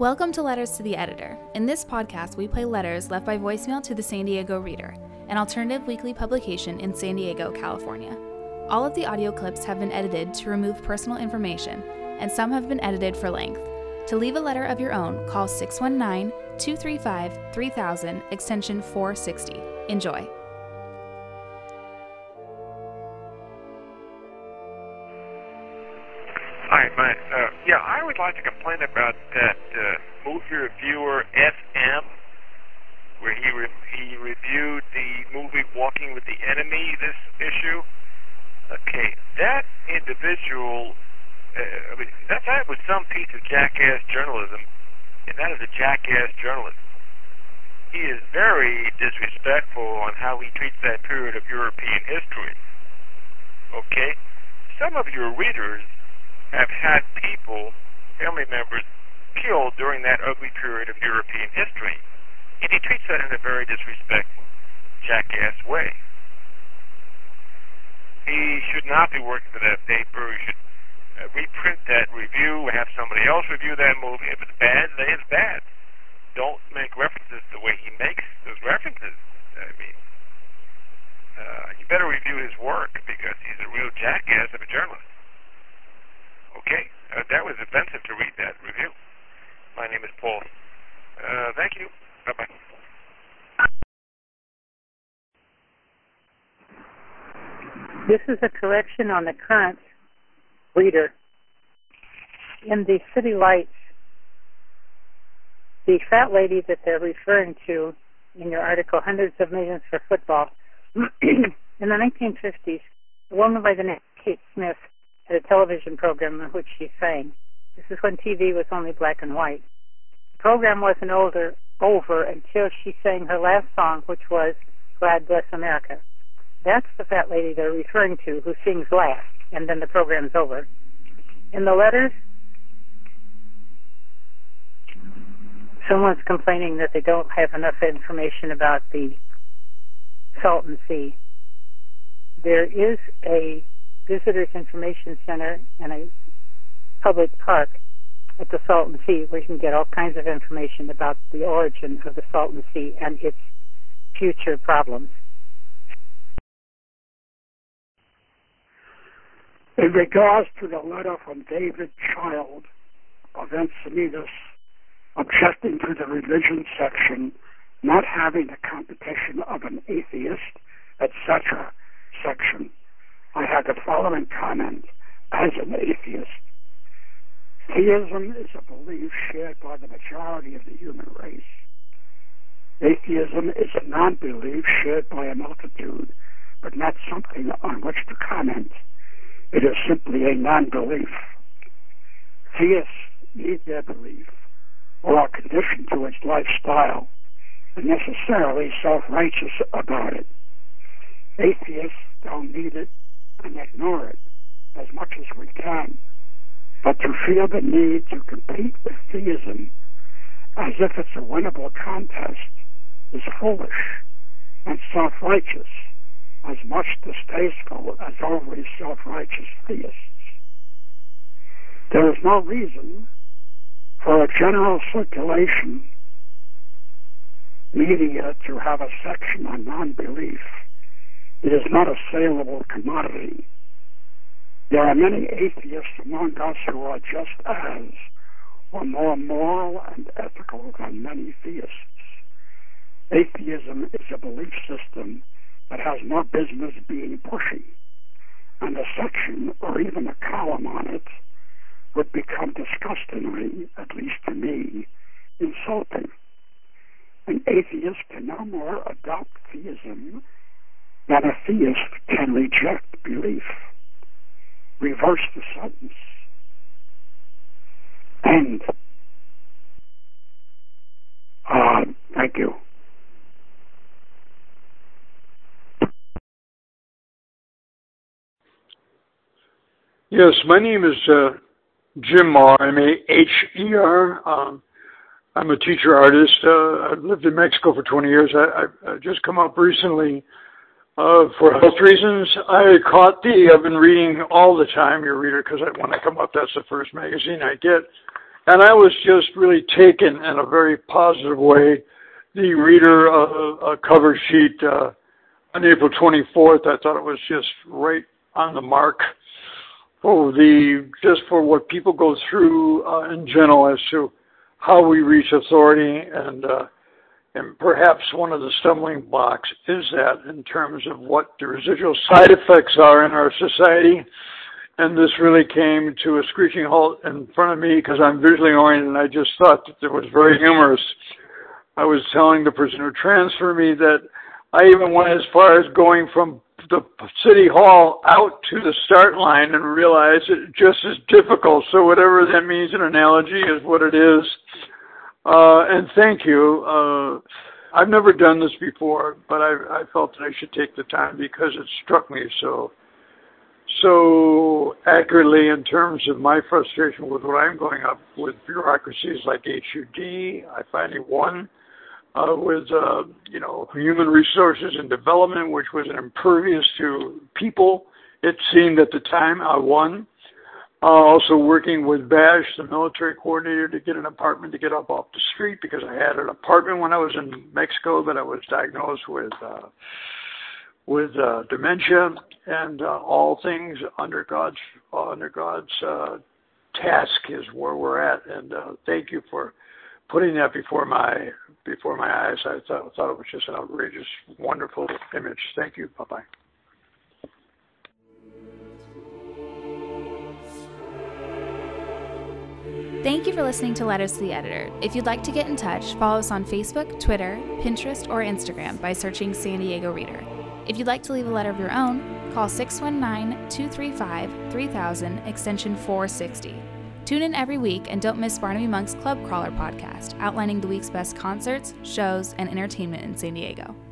Welcome to Letters to the Editor. In this podcast, we play letters left by voicemail to the San Diego Reader, an alternative weekly publication in San Diego, California. All of the audio clips have been edited to remove personal information, and some have been edited for length. To leave a letter of your own, call 619-235-3000, extension 460. Enjoy. Hi, I would like to complain about that movie reviewer FM, where he reviewed the movie Walking with the Enemy this issue. Okay, that individual, that was some piece of jackass journalism, and that is a jackass journalist. He is very disrespectful on how he treats that period of European history. Okay, some of your readers have had people, family members, killed during that ugly period of European history. And he treats that in a very disrespectful, jackass way. He should not be working for that paper. He should reprint that review, have somebody else review that movie. If it's bad, then it's bad. Don't make references the way he makes those references. I mean, you better review his work because he's a real jackass of a journalist. Okay, that was offensive to read that review. My name is Paul. Thank you. Bye-bye. This is a correction on the current reader. In the City Lights, the fat lady that they're referring to in your article, Hundreds of Millions for Football, in the 1950s, a woman by the name of Kate Smith had a television program in which she sang. This is when TV was only black and white. The program wasn't over until she sang her last song, which was God Bless America. That's the fat lady they're referring to who sings last, and then the program's over. In the letters, someone's complaining that they don't have enough information about the Salton Sea. There is a Visitors Information Center and a public park at the Salton Sea where you can get all kinds of information about the origin of the Salton Sea and its future problems. In regards to the letter from David Child of Encinitas objecting to the religion section not having the competition of an atheist, etc. section, I have the following comment as an atheist. Theism is a belief shared by the majority of the human race. Atheism is a non-belief shared by a multitude, but not something on which to comment. It is simply a non-belief. Theists need their belief, or are conditioned to its lifestyle, and necessarily self-righteous about it. Atheists don't need it and ignore it as much as we can. But to feel the need to compete with theism as if it's a winnable contest is foolish and self-righteous, as much distasteful as always self-righteous theists. There is no reason for a general circulation media to have a section on non-belief. It is not a saleable commodity. There are many atheists among us who are just as, or more moral and ethical than many theists. Atheism is a belief system that has no business being pushy, and a section or even a column on it would become disgustingly, at least to me, insulting. An atheist can no more adopt theism than a theist can reject belief. Reverse the sentence. End. Thank you. Yes, my name is Jim Maher, M-A-H-E-R. I'm a teacher artist. I've lived in Mexico for 20 years. I've just come up recently for health reasons. I've been reading all the time, your reader, because when I come up, that's the first magazine I get. And I was just really taken in a very positive way. The Reader cover sheet on April 24th, I thought it was just right on the mark for what people go through in general as to how we reach authority, and perhaps one of the stumbling blocks is that in terms of what the residual side effects are in our society. And this really came to a screeching halt in front of me because I'm visually oriented, and I just thought that it was very humorous. I was telling the person who transferred me that I even went as far as going from the city hall out to the start line and realized it just as difficult. So whatever that means in analogy is what it is. And thank you. I've never done this before, but I felt that I should take the time because it struck me so accurately in terms of my frustration with what I'm going up with bureaucracies like HUD. I finally won with human resources and development, which was an impervious to people. It seemed at the time I won. Also working with BASH, the military coordinator, to get an apartment to get up off the street because I had an apartment when I was in Mexico, but I was diagnosed with dementia, and all things under God's task is where we're at. And thank you for putting that before my eyes. I thought it was just an outrageous, wonderful image. Thank you. Bye-bye. Thank you for listening to Letters to the Editor. If you'd like to get in touch, follow us on Facebook, Twitter, Pinterest, or Instagram by searching San Diego Reader. If you'd like to leave a letter of your own, call 619-235-3000, extension 460. Tune in every week and don't miss Barnaby Monk's Club Crawler podcast, outlining the week's best concerts, shows, and entertainment in San Diego.